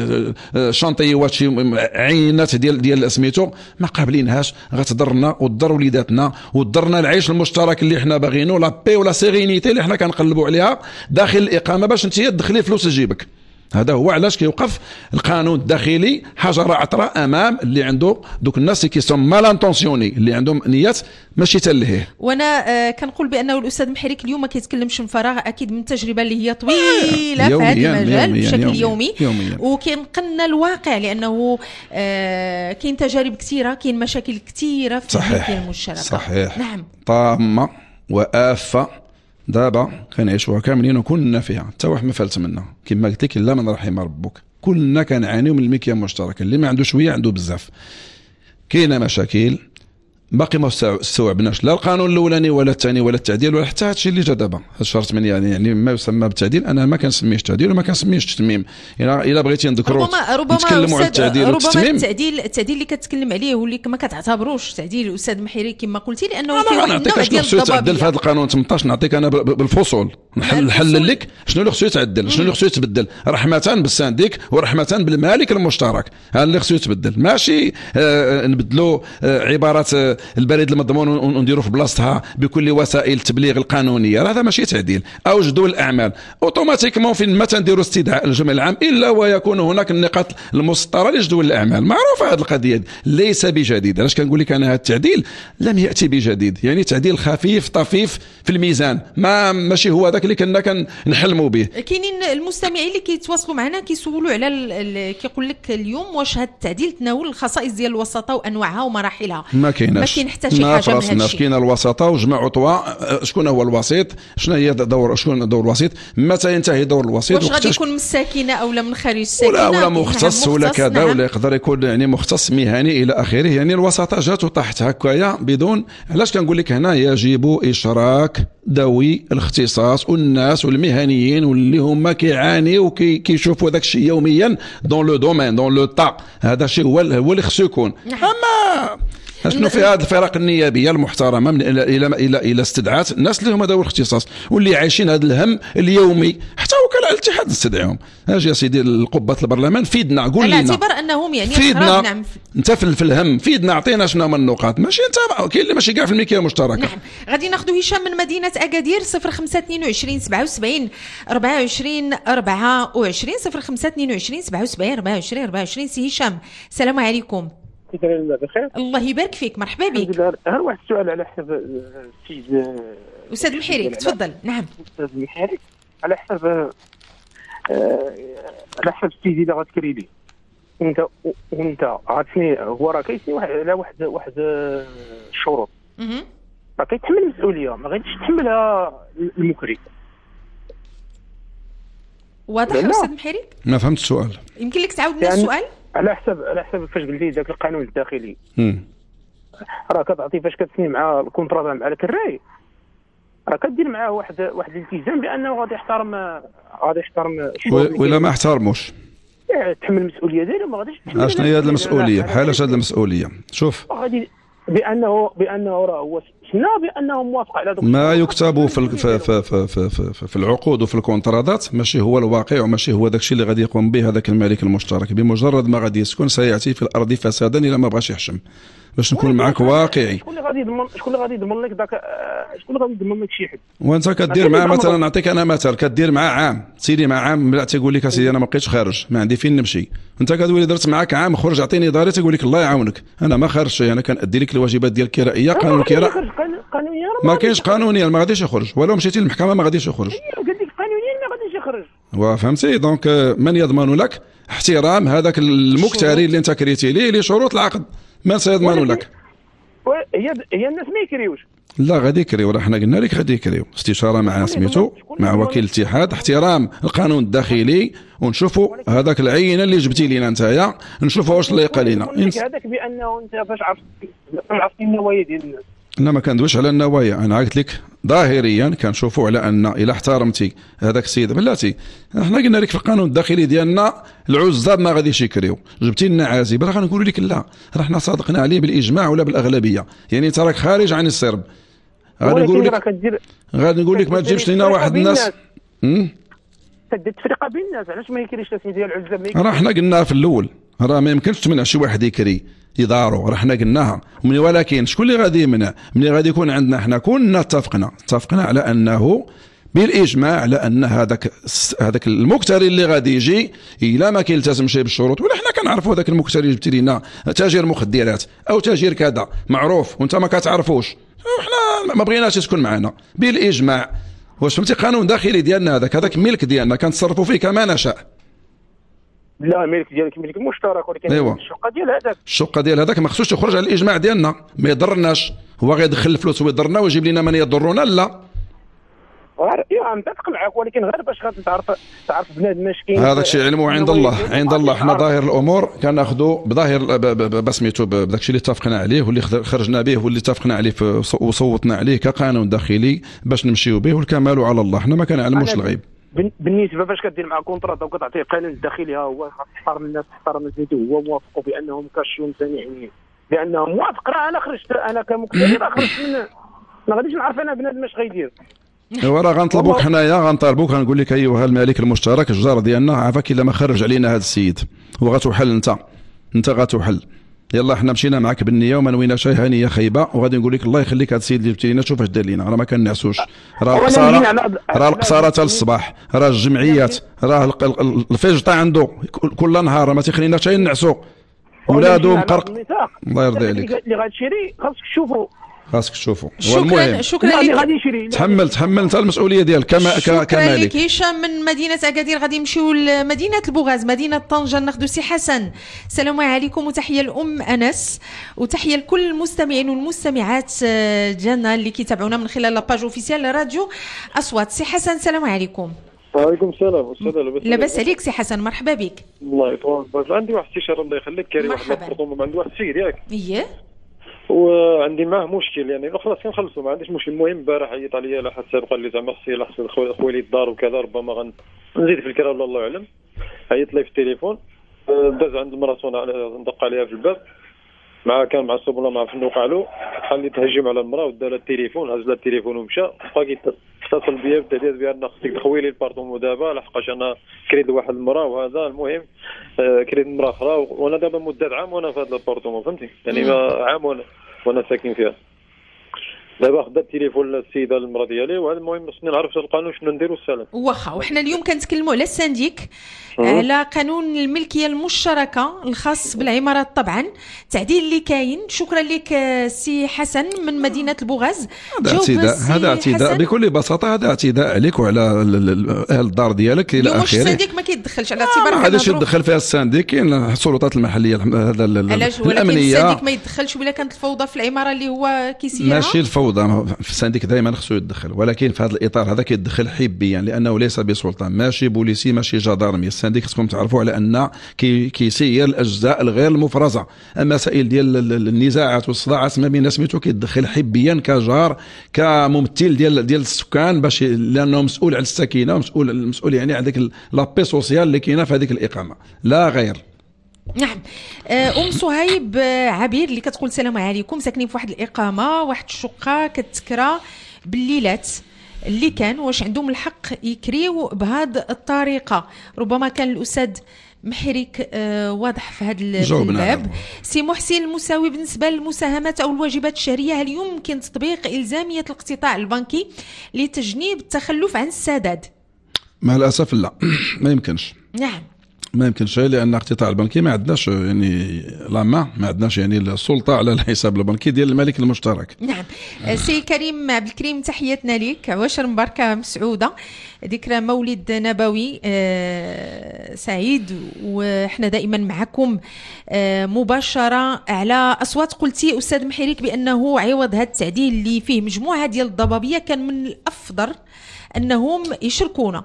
شانطيوات شي عينات ديال ديال سميتو ما قابلينهاش، غتضرنا وتضر وليداتنا وتضرنا العيش المشترك اللي حنا باغينو، لا بي ولا سيرينيتي اللي حنا كنقلبوا عليها داخل الاقامه باش انت تدخلي فلوس لجيبك. هذا هو علاش كيوقف القانون الداخلي حجر عطره امام اللي عنده دوك الناس كي سون مال انتونسيوني، اللي عندهم نيات ماشي تلهيه. وانا آه كنقول بانه الاستاذ محرك اليوم ما كيتكلمش من فراغ، اكيد من تجربه اللي هي طويله في هذا المجال بشكل يومي, يومي. وكينقلنا الواقع، لانه آه كاين تجارب كثيره، كاين مشاكل كثيره في الملكيه المشتركه. صحيح. نعم. طامه وآفة دابا كنعيشوها كاملين وكلنا فيها، حتى واحد ما فلت منها كما قلت لك الا من رحم ربك. كلنا كنعانيو من الملكيه المشتركه، اللي ما عنده شويه عنده بزاف. كاينه مشاكل باقي ما استوعبناش لا القانون الاولاني ولا الثاني ولا التعديل ولا حتى هادشي اللي جا دابا. هاد شرط من يعني يعني ما يسمى بالتعديل انا ما كنسميهش تعديل وما كنسميهش تتميم. الا الا بغيتي نذكروا نتكلموا على التعديل والتتميم. ربما التعديل التعديل اللي كتكلم عليه هو اللي ما كتعتبروش تعديل الاستاذ محيري كما قلتي، لانه فيه واحد النوع ديال الضبابيه. تعدل في هذا القانون ثمنطاش نعطيك انا بالفصول نحل نحلل لك شنو اللي خصو يتعدل، شنو اللي خصو يتبدل، رحمه بالسانديك ورحمه بالمالك المشترك، هذا اللي خصو يتبدل. ماشي آه نبدلوا آه عبارات آه البريد المضمون ونديروا في بلاصتها بكل وسائل التبليغ القانونيه، هذا ماشي تعديل. او جدول الاعمال اوتوماتيكمون فين ما تنديروا استدعاء الجمع العام الا ويكون هناك النقاط المسطره لجدول الاعمال. معروفه هذه القضيه دي. ليس بجديد. علاش كنقول لك انا هذا التعديل لم ياتي بجديد، يعني تعديل خفيف طفيف في الميزان، ما ماشي هو هذاك اللي كنا كنحلموا به. كاينين المستمعين اللي كيتواصلوا معنا كيسولوا على كيقول لك اليوم واش هذا التعديل تناول الخصائص ديال الوساطه وانواعها ومراحلها؟ ما كايناش، ما كاين حتى شي حاجه من هذا الشيء. كاين الوساطه وجمع عطوا، شكون هو الوسيط، شنو هي دور، شكون دور الوسيط، متى ينتهي دور الوسيط، واش غادي يكون من الساكنه او لا من خارج الساكنه، ولا ولا مختص ولا كذا، نعم. ولا يقدر يكون يعني مختص مهني الى اخره. يعني الوساطه جات وطاحت هكايا بدون. علاش كنقول لك هنا يجب اشراك ذوي الاختصاص والناس والمهنيين واللي هما كيعانيوا وكيشوفوا داك الشيء يوميا دون لو دومين دون لو تا. هذا الشيء هو هو اللي خصو يكون. اما شنو في هذه الفرق النيابيه المحترمه من الى الى الى, إلى استدعاء الناس اللي هما ذوي الاختصاص واللي عايشين هذا الهم اليومي، حتى وكلاء الاتحاد نستدعيهم. اجي يا سيدي القبه البرلمان فيدنا، قول لنا على اعتبار انهم يعني فيدنا. نعم. انت في الهم فيدنا، اعطينا شنو هما النقاط، ماشي انت كاين اللي ماشي كاع في الملكيه المشتركه. نعم. غادي ناخذوا هشام من مدينه اكادير صفر خمسة اثنين وعشرين سبعة وسبعين أربعة وعشرين أربعة وعشرين صفر خمسة اثنين وعشرين سبعة وسبعين أربعة وعشرين أربعة وعشرين. سي هشام السلام عليكم. بخير الله يبارك فيك، مرحبا بك. هل واحد السؤال على حسب السيد استاذ محيرك، تفضل. نعم استاذ محيرك، على حسب على حسب السيد اللي غتكري لي انت وانت غاتسني، هو راه كيسني واحد على واحد واحد الشروط، راه كيتحمل المسؤوليه، ما غاديش تحملها المكري. واضح استاذ محيرك؟ ما فهمت السؤال، يمكن لك تعاود لنا السؤال. على حسب على حسب فاش قلتي ذاك القانون الداخلي، راه كتعطي فاش كتسني مع الكونترا مع الكراي، راه كدير معاه واحد واحد الالتزام بانه غادي يحترم غادي يحترم ولا ما احترموش تحمل المسؤوليه ديالو، ما غاديش تحمل. اشنو هي هذه المسؤوليه؟ بحال اش هذه المسؤوليه؟ شوف غادي بانه بانه راه هو سنا بانه موافق على دوك ما يكتب في في في في, في, في العقود وفي الكونترادات، ماشي هو الواقع وماشي هو داك الشيء اللي غادي يقوم به هذاك المالك المشترك. بمجرد ما غادي يسكن سياتي في الارض فسادا الا ما بغاش يحشم. باش نكون معك واقعي، شكون اللي غادي يضمن شكون اللي غادي يضمن لك داك شكون اللي غادي يضمن لك شي حد؟ وانت كدير معاه مثلا، نعطيك انا مثال، كدير معاه عام، سيدي مع عام بلا تيقول لك اسيدي انا ما بقيتش خارج، ما عندي فين نمشي، انت كتقول درت معاك عام خرج اعطيني داري، تيقول لك الله يعاونك انا ما خارجش، انا كنادي لك الواجبات ديال الكرائيه، قانون الكراء ما كاينش قانونيا ما غاديش يخرج، ولو مشيتي للمحكمه ما غاديش يخرج. قال لك قانونيا ما غاديش يخرج، وفهمتي؟ دونك من يضمن لك احترام هذاك المكتري اللي انت كريتي ليه لشروط العقد؟ من سيضمن لك؟ هي هي الناس ما يكريوش، لا غادي يكريو، راه حنا قلنا لك غادي يكريو، استشاره مع سميتو مع وكيل الاتحاد، احترام القانون الداخلي، ونشوفوا هذاك العينه اللي جبتي لينا نتايا، نشوفوا واش لايقه لينا. هذاك بانه انت فاش عرفت عرفتي النوايا ديال الناس، انا ما كندويش على النوايا، انا قلت لك ظاهريا كنشوفوا على ان الى احترمتي هذاك السيد بلاتي، احنا قلنا لك في القانون الداخلي ديالنا العزاب ما غاديش يكريو، جبتي لنا عازب، راه غنقول لك لا، راه حنا صادقنا عليه بالاجماع ولا بالاغلبيه، يعني انت راك خارج عن السرب. غادي نقول لك غادي نقول لك ما تجيبش لنا واحد الناس تدير تفرقه بين الناس، علاش ما يكريش السيد ديال العزاب؟ راه حنا قلناها في الاول، راه ما يمكنش تمنع شي واحد يكري يداروا، راه حنا قلناها، ولكن شكون اللي غادي يمنع؟ ملي غادي يكون عندنا حنا كلنا اتفقنا اتفقنا على انه بالاجماع على ان هذاك هذاك المكتري اللي غادي يجي الا ما كيلتزمش بالشروط، ولا حنا كنعرفوا هذاك المكتري جبتي لنا تاجير مخدرات او تاجير كذا معروف وانت ما كتعرفوش، حنا ما بغيناش تكون معنا بالاجماع. واش فهمتي؟ قانون داخلي ديالنا هذاك هذاك ملك ديالنا كنتصرفوا فيه كما نشاء. لا ملك ديالك ملك مشترك، ولكن أيوة. الشقه ديال هذاك الشقه ديال هذاك ما خصوش يخرج على الاجماع ديالنا، ما يضرناش، هو غيدخل الفلوس ويضرنا ويجيب لنا من يضرنا، لا يا متفق معك، ولكن غير باش غادي تعرف تعرف بنادم اش كاين، هذاك الشيء علمه عند الله عند الله. حنا ظاهر الامور كناخذوا بظاهر بسميتو بداك الشيء اللي اتفقنا عليه واللي خرجنا به واللي اتفقنا عليه وصوتنا عليه كقانون داخلي باش نمشيو به، والكمال على الله، حنا ما كنعلموش الغيب. بالنسبه فاش كدير مع كونترات وكتعطيه القانون الداخلي، ها هو تحترم الناس تحترم سميتو، هو موافق بانهم كاشون ثاني بانهم موافق، راه انا خرجت انا كمكتب راه خرجت من، ما غاديش نعرف انا بنادم اش غيدير، ايوا راه غنطلبوك حنايا غنطالبوك غنقول لك ايها الملك المشترك الجار ديالنا عافاك الا ما خرج علينا هذا السيد وغتوحل انت انت غتوحل. يلا حنا مشينا معك بالنيه وما نويناش شي نيه خايبه وغادي نقول لك الله يخليك هذا السيد اللي جبتي لنا شوف اش دار لينا راه ما كنعسوش راه القصاره راه القصاره حتى للصباح راه الجمعيات راه الفيج طا عنده كل نهار ما تيخلينا حتى نعسو ولادو مقرق. الله يرضي عليك اللي غتشري خاصك تشوفوا خاصك تشوفوا. شكرا شكرا لك. تحمل تحمل انت المسؤوليه ديالك كما كمالك. شكرا لك هشام من مدينه اكادير. غادي نمشيو لمدينه البوغاز مدينه طنجه ناخذ سي حسن. السلام عليكم وتحيه الام انس وتحيه لكل المستمعين والمستمعات ديالنا اللي كيتابعونا من خلال لاباج اوفيسيال راديو اصوات. سي حسن السلام عليكم. وعليكم السلام استاذ. لاباس عليك سي حسن مرحبا بك. الله يطول. عندي واحد الاستشاره الله يخليك كاري واحد الخطوم عند واحد السيد ياك اييه وعندي معاه مشكل يعني خلاص كنخلصوا ما عنديش مشكل. المهم البارح عيط عليا على حساب قال لي زعما خصني على حساب خوالي الدار وكذا ربما غنزيد في الكرا ولا الله اعلم. عيط لي في التليفون داز عند المراه وانا ندق عليها في الباب مع كان مع الصبله ما عرف شنو وقع له. خلي تهجم على المراه ودار لها التليفون هز لها التليفون ومشى بقى اتصل بيا بالتهديد بان خصك تخوي لي البارطومو دابا لحقاش انا كريت واحد المراه وهذا. المهم كريت مراه اخرى وانا دابا مده عام وانا في هذا البارطومو فهمتي يعني عام وانا وانا ساكن فيها. دابا خدا التليفون للسيده المراه ديالي وهذا المهم خصني نعرف القانون شنو نديرو السلام. واخا وحنا اليوم كنتكلموا على السانديك على قانون الملكيه المشتركه الخاص بالعمارات طبعا التعديل اللي كاين. شكرا لك سي حسن من مدينه البوغاز. هذا اعتداء هذا اعتداء بكل بساطه هذا اعتداء عليك وعلى اهل الدار ديالك الى اخره. السانديك ما كيدخلش على اعتبار ما غاديش يدخل فيها السانديك كاين السلطات المحليه هذا الامنيه. السانديك ما يدخلش ولا كانت الفوضى في العماره اللي هو كيسيرها ماشي الفوضى في السانديك دائما خصو يتدخل ولكن في هذا الاطار هذا كيتدخل حبيا لانه ليس بسلطه ماشي بوليسي ماشي جدارمي. السانديك خصكم تعرفوا على ان كي كيسير الاجزاء الغير المفرزه. المسائل ديال النزاعات والصراعات ما بين سميتو كيتدخل حبيا كجار كممثل ديال ديال السكان باش لانه مسؤول على السكينه ومسؤول المسؤول يعني على ديك لابي سوسيال اللي كاينه في هذيك الاقامه لا غير. نعم. ام صهيب عبير اللي كتقول السلام عليكم ساكنين في واحد الاقامه واحد الشقه كتكرى بالليلات اللي كان واش عندهم الحق يكريو بهذه الطريقه. ربما كان الاستاذ محرك آه واضح في هذا الباب. سي محسن المساوي بالنسبه للمساهمات او الواجبات الشهريه هل يمكن تطبيق الزاميه الاقتطاع البنكي لتجنيب التخلف عن السداد؟ مع الاسف لا ما يمكنش. نعم ما يمكنش لان الاقتطاع البنكي ما عندناش يعني لا ما ما عندناش يعني السلطه على الحساب البنكي ديال الملك المشترك. نعم. سي كريم عبد الكريم تحياتنا لك عواشر مباركه مسعوده ذكرى مولد نبوي آه سعيد وحنا دائما معكم آه مباشره على اصوات. قلتي استاذ محرك بانه عوض هذا التعديل اللي فيه مجموعه ديال الضبابيه كان من الافضل انهم يشركونا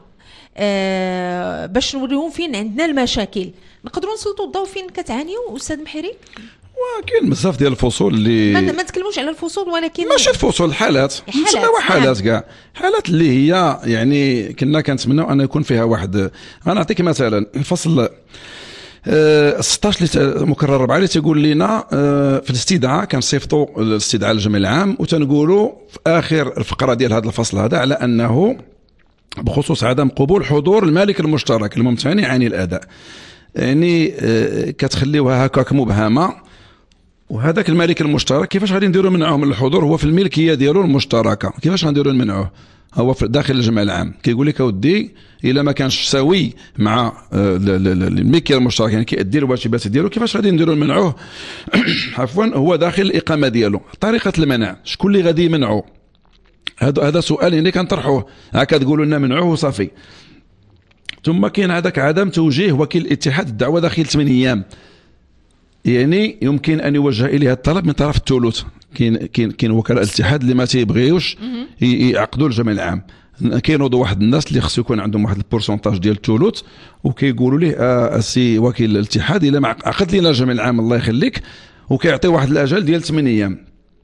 آه باش نوريهم فين عندنا المشاكل. نقدروا نسلطوا الضوء فين كتعانيوا استاذ محرك؟ وكاين بزاف ديال الفصول اللي ما, ما تكلموش على الفصول ولكن ماشي الفصول الحالات نسميوها حالات كاع حالات اللي هي يعني كنا كنتمناو ان يكون فيها واحد. غنعطيك مثلا الفصل أه ستطاش اللي مكرر أربعة اللي تيقول لنا أه في الاستدعاء كنصيفطوا الاستدعاء للجمع العام وتنقولوا في اخر الفقره ديال هذا الفصل هذا على انه بخصوص عدم قبول حضور المالك المشترك الممتنع عن الاداء. يعني أه كتخليوها هكاك مبهمه وهذاك المالك المشترك كيفاش غادي نديروا منعه من الحضور هو في الملكيه ديالو المشتركه كيفاش غنديروا منعه هو في داخل الجمع العام. كيقول لك اودي الا ما كانش سوي مع الملكيه المشتركه يعني كيأدي الواجبات ديالو كيفاش غادي نديروا منعوه عفوا هو داخل الاقامه ديالو. طريقه المنع شكون اللي غادي يمنعه؟ هذا هذا سؤال اللي كنطرحوه هكا تقولوا لنا منعوه وصافي. ثم كاين هذاك عدم توجيه وكيل الاتحاد الدعوه داخل ثمانية ايام يعني يمكن ان يوجه اليه الطلب من طرف الثلث. كاين كاين كاين وكلاء الاتحاد اللي ما تيبغيوش يعقدوا الجمع العام. كاينوضوا واحد الناس اللي خصو يكون عندهم واحد البورسونتاج ديال الثلث وكيقولوا ليه آه السي وكيل الاتحاد الا ما عقد لنا الجمع العام الله يخليك وكيعطي واحد الاجل ديال ثمانية ايام.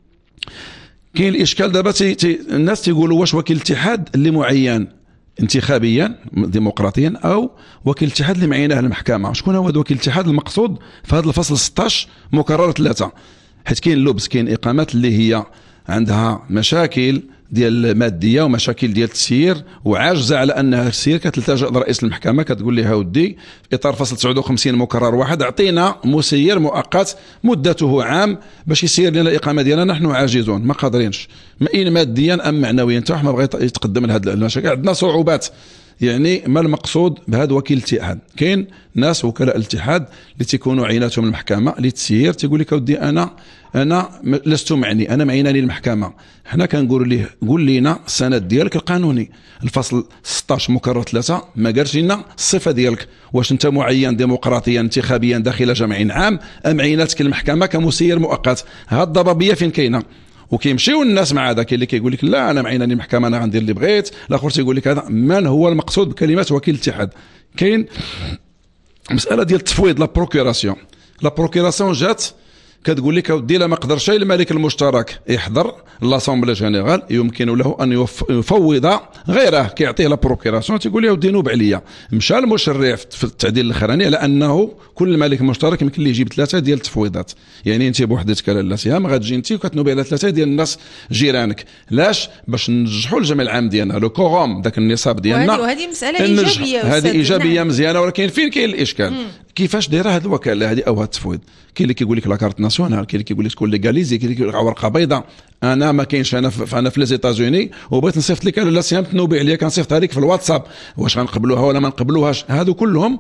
كاين الاشكال دابا تي تي الناس تيقولوا واش وكيل الاتحاد اللي معين انتخابيا ديمقراطيا او وكيل الاتحاد اللي معينه المحكمه. شكون هو وكيل الاتحاد المقصود في هذا الفصل ستطاش مكرر ثلاثة؟ حيت كاين لبس كاين اقامات اللي هي عندها مشاكل ديال الماديه ومشاكل ديال التسيير وعاجزه على انها تسير، كتلتجأ لرئيس المحكمه كتقول لها ودي في اطار فصل تسعة وخمسين مكرر واحد اعطينا مسير مؤقت مدته عام باش يسير لنا الاقامه ديالنا، نحن عاجزون ما قادرينش ما ماديا ام معنويا، حتى واحد ما بغى يتقدم لهذه المشاكل، عندنا صعوبات. يعني ما المقصود بهذا وكيل الاتحاد؟ كاين ناس وكلاء الاتحاد اللي تيكونوا عيناتهم المحكمه للتسيير، تيقول لك اودي انا انا لست معني، انا معيناني المحكمه. حنا كنقولوا ليه قول لنا السند ديالك القانوني، الفصل ستطاش مكرر ثلاثة ما قالش لنا الصفه ديالك، واش انت معين ديمقراطيا انتخابيا داخل جمع عام ام عيناتك المحكمه كمسير مؤقت؟ هاد الضبابيه فين كاينه؟ وكيمشيو الناس مع هذا، كاين اللي كيقول لك لا انا معيناني المحكمه انا غندير اللي بغيت، الاخر تيقول لك هذا. من هو المقصود بكلمه وكيل الاتحاد؟ كاين مساله ديال التفويض، لا بروكوراسيون. لا بروكوراسيون جات كتقول لك اودي لا ما قدرش الملك المشترك يحضر لاسامبلي جينيرال يمكن له ان يفوض غيره، كيعطيه لا بروكوراسيون تيقول له اودي نوب عليا. مشى المشرع في التعديل الاخراني على انه كل ملك مشترك يمكن ليه يجيب ثلاثه ديال التفويضات، يعني انت بوحدتك لا سهام غتجي انت وكتنوبي على ثلاثه ديال الناس جيرانك، لاش باش ننجحوا الجمع العام ديالنا لو كوروم داك النصاب ديالنا. وهذه مساله ايجابيه، هذه ايجابيه مزيانه، ولكن فين كاين الاشكال؟ مم. كيفاش دايره هذه الوكاله هذه او هذا التفويض؟ كاين اللي كيقول لك لا كارت ناسيونال، كاين اللي كيقول لك تكون ليغاليزي، كاين اللي كيقول لك ورقه بيضاء. انا ما كاينش انا في انا في لي زيتازوني وبغيت نصيفط لك لا سيام تنوبي عليا كنصيفطها لك في الواتساب، واش غنقبلوها ولا ما نقبلوهاش؟ هادو كلهم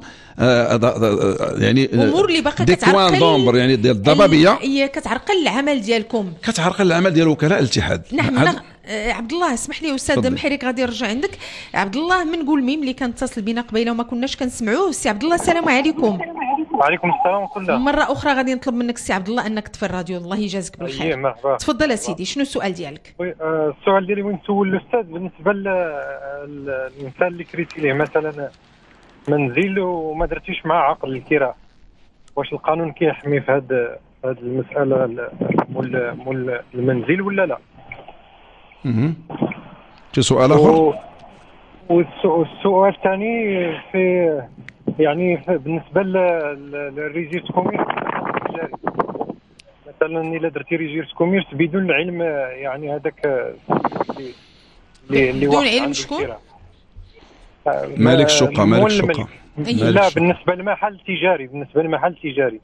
آه يعني امور اللي باقا كتعرقل يعني ديال الضبابيه، هي كتعرقل العمل ديالكم، كتعرقل العمل ديال وكلاء الاتحاد. نحن عبد الله اسمح لي استاذ محرك غادي نرجع عندك. عبد الله من قول ميم اللي كنتصل بينا قبيله وما كناش كنسمعوه. سي عبد الله السلام عليكم. وعليكم السلام ورحمه الله. مره اخرى غادي نطلب منك سي عبد الله انك تفي الراديو، الله يجازيك بالخير. ايه مرحبا. تفضل يا سيدي، شنو السؤال ديالك؟ السؤال ديالي وين نسول الاستاذ بالنسبه للمثال اللي كريتي ليه، مثلا منزل وما درتيش معاه عقد الكراء، واش القانون كيحمي في هذه هذه المساله مول مول المنزل ولا لا؟ اها شي سؤال اخر؟ والسؤال الثاني في يعني بالنسبه للريجيست كوميرس التجاري، مثلا الا درتي ريجيست كوميرس بدون العلم يعني هذاك اللي اللي بدون علم شكون؟ مالك الشقه مالك الشقه لا بالنسبه للمحل التجاري، بالنسبه للمحل التجاري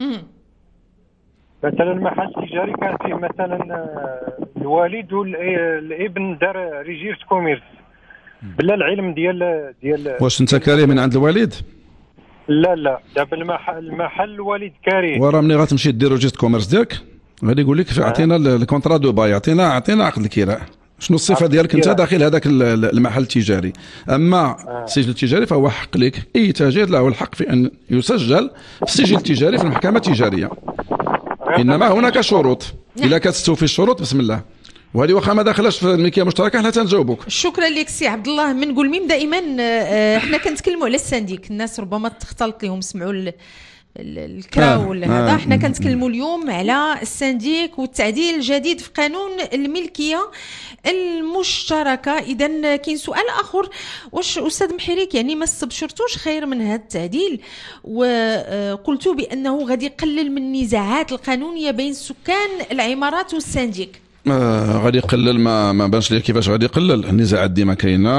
مثلا المحل التجاري كان فيه مثلا الوالد والابن دار ريجيست كوميرس بلا العلم ديال ديال واش انت كاري من عند الوالد؟ لا لا دابا المحل المحل الوالد كاري، وراه ملي غتمشي دير ريجيست كوميرس ديالك غادي يقول لك عطينا الكونترا دو باي، عطينا عطينا عقد الكراء، شنو الصفه ديالك انت داخل هذاك المحل التجاري. اما السجل التجاري فهو حق لك، اي تاجر له الحق في ان يسجل في السجل التجاري في المحكمه التجاريه، انما هناك شروط، اذا كتستوفي الشروط بسم الله. وهذه واخا ما داخلاش في الملكيه المشتركه حنا تنجاوبوك. شكرا لك سي عبد الله من قول ميم. دائما حنا كنتكلموا على السانديك، الناس ربما تختلط لهم سمعوا الكرا ولا هذا. حنا كنتكلموا اليوم على السانديك والتعديل الجديد في قانون الملكيه المشتركه. اذا كاين سؤال اخر، واش استاذ محريك يعني ما استبشرتوش خير من هذا التعديل وقلتوا بانه غادي يقلل من النزاعات القانونيه بين سكان العمارات والسانديك؟ آه غادي يقلل، ما ما بانش لي كيفاش غادي يقلل. النزاعات ديما كاينه،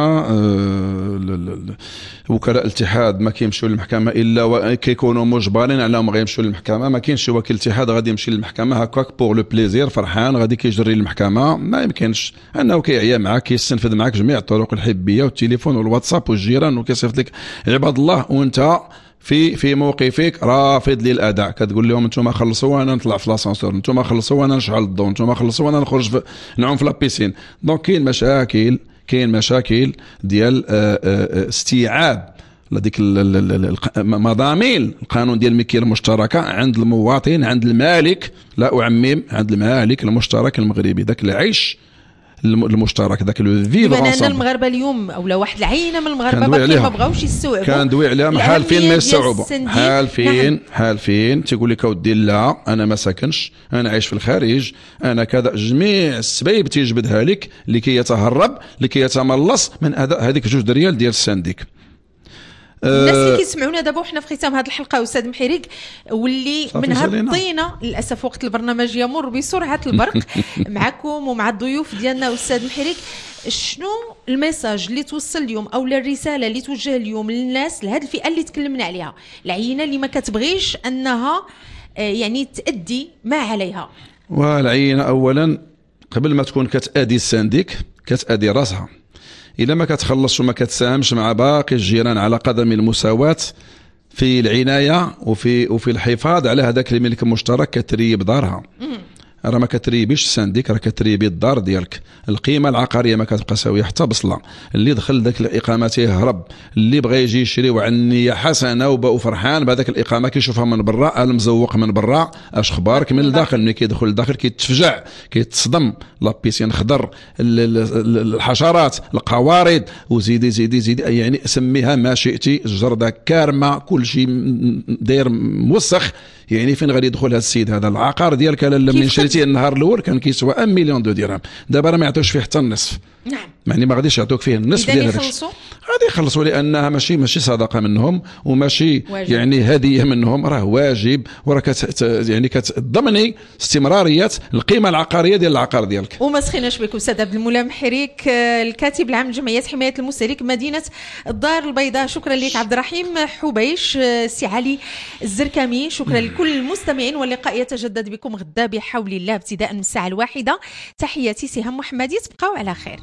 آه وكلاء الاتحاد ما كيمشيو للمحكمه الا وكيكونوا مجبرين علىهم غيمشيو للمحكمه. ما كاينش وكيل الاتحاد غادي يمشي للمحكمه هكاك بور لو بليزير فرحان غادي كيجري للمحكمه، ما يمكنش. انه كيعيا معاك كيستنفذ معاك جميع الطرق الحبيه والتليفون والواتساب والجيران وكيصيفط لك عباد الله وانت في في موقفك رافض للاداء، كتقول لهم انتم خلصوا وانا نطلع في لاسانسور، انتم خلصوا وانا نشعل الضوء، انتم خلصوا وانا نخرج نعوم في لابيسين. دونك كاين مشاكل كاين مشاكل ديال استيعاب لديك مضامين القانون ديال الملكيه المشتركه عند المواطن، عند المالك، لا اعمم، عند المالك المشترك المغربي، ذاك العيش المشترك، ذاك لو فيفر انصامبل. بما ان المغاربه اليوم اولا واحد العينه من المغاربه باقي ما بغاوش يستوعبوا، كندوي عليها حال فين ما يستوعبوا، حال فين حال فين تيقول لك اودي لا انا ما ساكنش، انا عايش في الخارج، انا كذا، جميع السبايب تيجبدها لك لكي يتهرب، لكي يتملص من هذيك جوج ريال ديال السانديك. الناس اللي كيسمعونا دابا وحنا في ختام هذه الحلقه استاذ محيريك واللي من هبطينا للاسف وقت البرنامج يمر بسرعه البرق معكم ومع الضيوف ديالنا استاذ محيريك، شنو الميساج اللي توصل اليوم او الرساله اللي توجه اليوم للناس لهذه الفئه اللي تكلمنا عليها، العينه اللي ما كتبغيش انها يعني تأدي ما عليها؟ والعينه اولا قبل ما تكون كتأدي السانديك كتأدي راسها، إلا ما كتخلصش وما كتساهمش مع باقي الجيران على قدم المساواة في العناية وفي وفي الحفاظ على هذاك الملك المشترك كتريب دارها. راه ما كتريبيش السانديك، راه كتريبي الدار ديالك. القيمه العقاريه ما كتبقى ساويه حتى بصله. اللي دخل ذاك الاقامه تيهرب، اللي بغى يجي يشري وعن نيه حسنه وبقى فرحان بهذاك الاقامه كيشوفها من برا، المزوق من برا، اش خبارك من الداخل. ملي كيدخل للداخل كيتفجع كيتصدم، لابيسين خضر، الحشرات، القوارض، وزيدي زيدي زيدي يعني سميها ما شئتي، الجرده كارمه، كل شيء داير موسخ. يعني فين غادي يدخل هذا السيد هذا؟ العقار ديالك لما شريتيه النهار الاول كان كيسوى واحد مليون دو درهم، دابا راه ما يعطيوش فيه حتى النصف. نعم، يعني ما غاديش يعطوك فيه النصف ديال هذاك. غادي يخلصوا لانها ماشي ماشي صدقه منهم وماشي واجب. يعني هديه منهم، راه واجب، وراه كت يعني كتضمني استمراريه القيمه العقاريه ديال العقار ديالك. وما سخيناش بك استاذ عبد المولى محريك، الكاتب العام لجمعيه حمايه المستهلك مدينه الدار البيضاء. شكرا لك. عبد الرحيم حبيش، سي علي الزركامي، شكرا لكل المستمعين، واللقاء يتجدد بكم غدا بحول الله ابتداء من الساعه الواحده. تحياتي سهام محمدي، تبقاو على خير.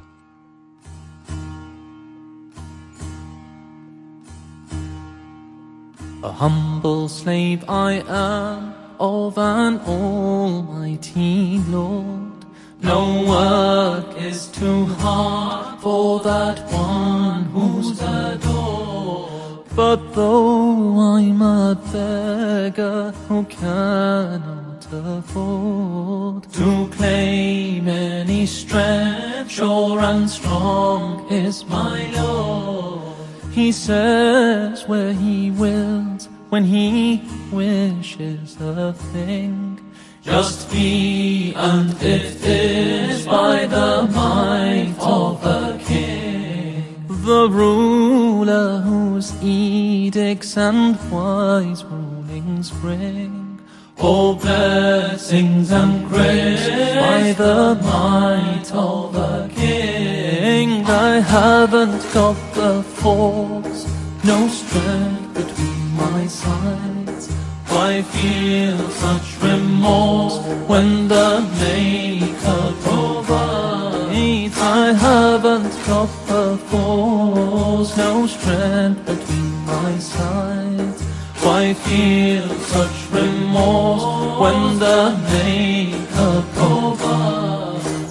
A humble slave I am of an almighty Lord. No work is too hard for that one who's adored. But though I'm a beggar who cannot afford to claim any strength, sure and strong is my Lord. He says where he wills, when he wishes a thing. Just be, and it is by the might of the King. The ruler whose edicts and wise rulings bring all blessings and grace by the might of the King. I haven't got the force, no strength between my sides. Why feel such remorse when the Maker provides? I haven't got the force, no strength between my sides. Why feel such remorse when the Maker provides?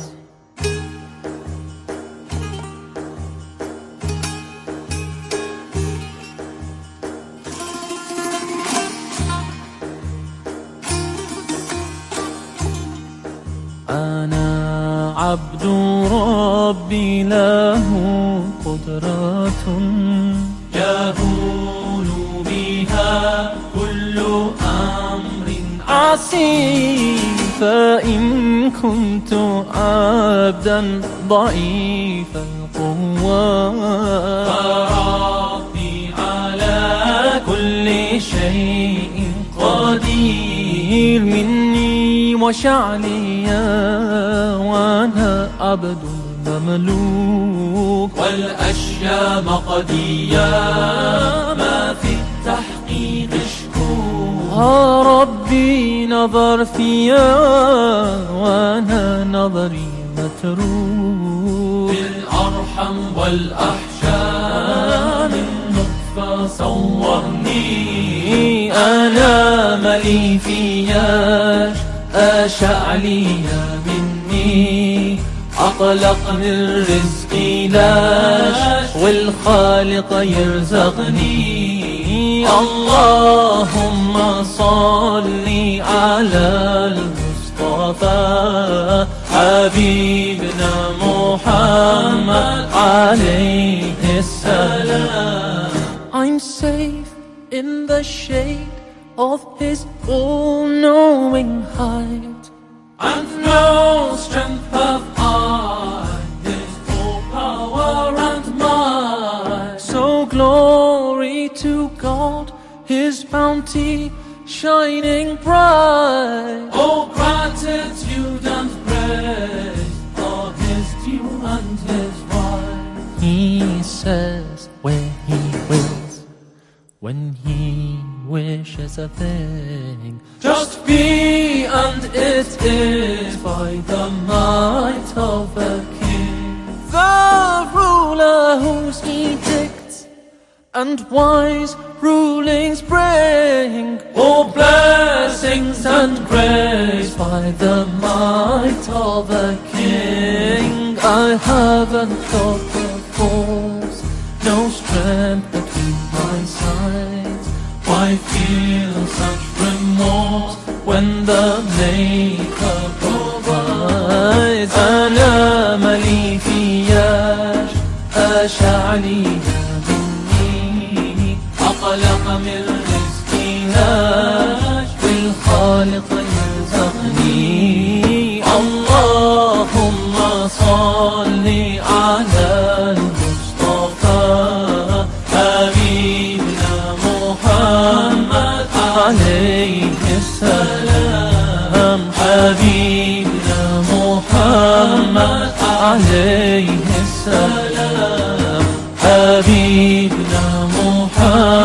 أنا عبد ربي له قدرة يهون بها كل أمر عسير. فإن كنت عبدا ضعيف القوة فربي على كل شيء قدير. مني وشعلي وأنا عبد مملوك، والأشياء مقدية ما في التحقيق شكوك. ربي نظر فيا وأنا نظري متروك. بالأرحم والأحشاء من نطفة صورني. أنا ملي فياش أشعلي مني. أقلقني الرزق لاش والخالق يرزقني. اللهم صل على المصطفى حبيبنا محمد عليه السلام. I'm safe in the shade of his all-knowing height, and no strength of I, his all power and might. So glory glory to God, His bounty shining bright. Oh, gratitude and praise are His due and His right. He says where He wills, when He wishes a thing, just be, and it is by the might of the King. The ruler whose edicts and wise rulings bring, oh, blessings and grace by the might of the King. I haven't got the force, no strength between my sides. Why feel such remorse when the Maker provides? أنا ملي فياش أشعلي مني، أقلق من رزقياش والخالق يرزقني. اللهم صل على المصطفى حبيبنا محمد عليه السلام. حبيبنا محمد عليه السلام. حبيبنا محمد